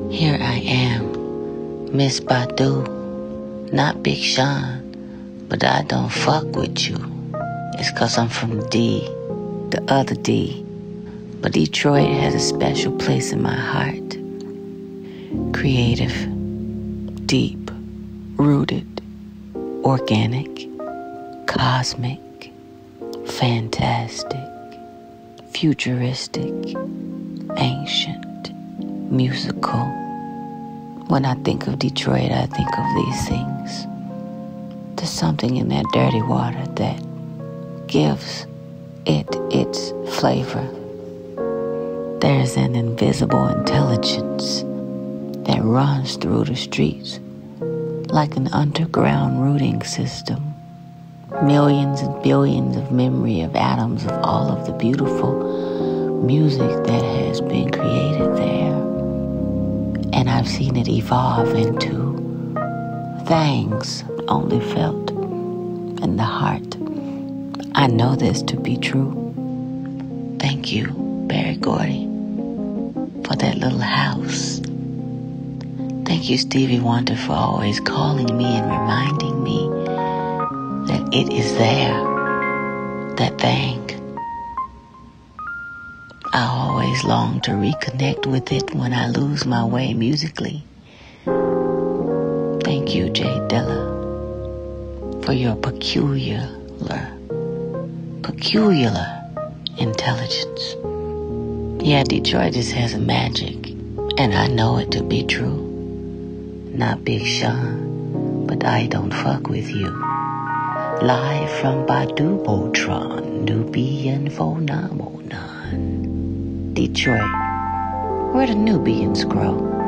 Here I am, Miss Badu, not Big Sean, but I don't fuck with you. It's 'cause I'm from D, the other D. But Detroit has a special place in my heart. Creative, deep, rooted, organic, cosmic, fantastic, futuristic, ancient, musical. When I think of Detroit, I think of these things. There's something in that dirty water that gives it its flavor. There's an invisible intelligence that runs through the streets like an underground rooting system. Millions and billions of memory of atoms of all of the beautiful music that has been created there. And I've seen it evolve into things only felt in the heart. I know this to be true. Thank you, Berry Gordy, for that little house. Thank you, Stevie Wonder, for always calling me and reminding me that it is there, that thing. I always long to reconnect with it when I lose my way musically. Thank you, Jay Dilla, for your peculiar intelligence. Yeah, Detroit just has a magic, and I know it to be true. Not Big Sean, but I don't fuck with you. Live from Badu Botron, Nubian phenomenon. Detroit, where the Nubians grow.